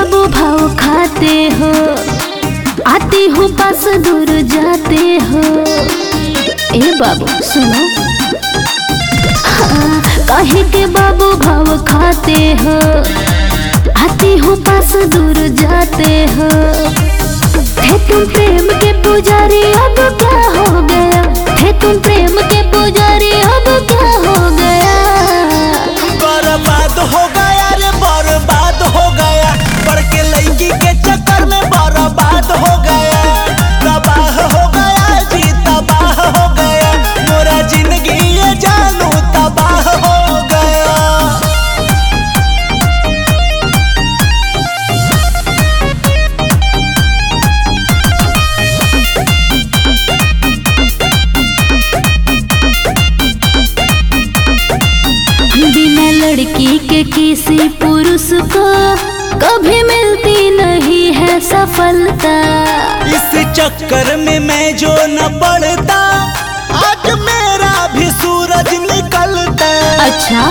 बाबू भाव खाते हो, आती हूँ पास दूर जाते हो। ए बाबू सुनो, हाँ, काहे के बाबू भाव खाते हो, आती हूँ पास दूर जाते हो। थे तुम प्रेम के पुजारी अब क्या हो गया, थे तुम प्रेम के पुजारी अब क्या हो गया। बर्बाद हो गया रे बर्बाद हो गया, पढ़ के लड़की के चक्कर में बर्बाद हो गया। तबाह हो गया जी तबाह हो गया, मोरा जिंदगी ये जानू तबाह हो गया। बिना लड़की के किसी पुरुष को कभी मिलती नहीं है सफलता। इस चक्कर में मैं जो न पड़ता, आज मेरा भी सूरज निकलता। अच्छा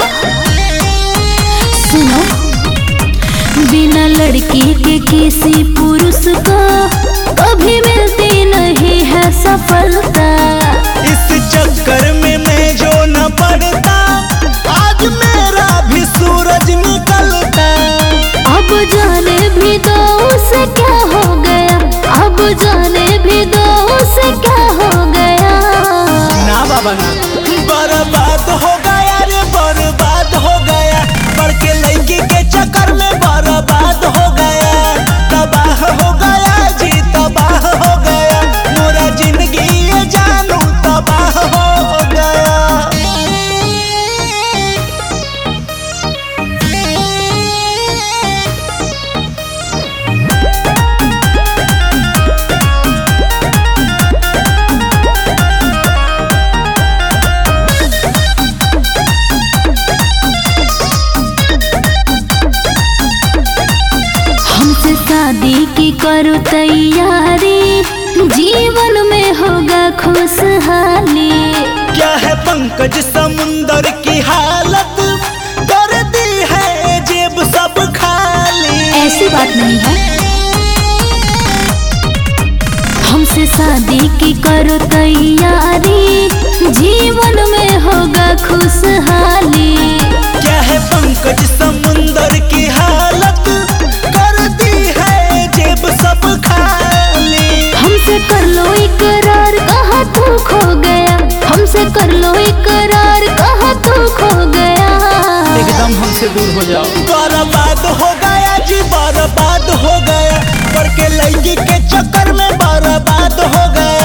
सुनो, बिना लड़की के किसी पुरुष को कभी मिलती नहीं है सफलता। इस चक्कर में मैं जो न पड़ता, आज मेरा भी सूरज निकलता। अब जाने भी दो उसे क्या हो गया, अब जाने भी दो उसे क्या हो गया। ना बाबा ना, बर्बाद हो गया रे बर्बाद हो गया, पढ़ के लड़की के चक्कर में बर्बाद हो गया। तबाह हो गया जी तबाह हो गया, मोरा जिंदगी ये जानू तबाह हो गया। हमसे शादी की करो तैयारी, जीवन में होगा खुशहाली। क्या है पंकज समुंदर की हालत, कर दी है जेब सब खाली। ऐसी बात नहीं है, हमसे शादी की करो तैयारी, जीवन में होगा खुशहाली। क्या है पंकज समुंदर की हालत, कर दी है जेब सब खाली। हमसे कर लो इकरार, कहाँ तू खो गया, हमसे कर लो इकरार, कहाँ तू खो गया। एकदम हमसे दूर हो जाओ। बर्बाद हो गया जी बर्बाद हो गया, पढ़ के लड़की के चक्कर में बर्बाद हो गया।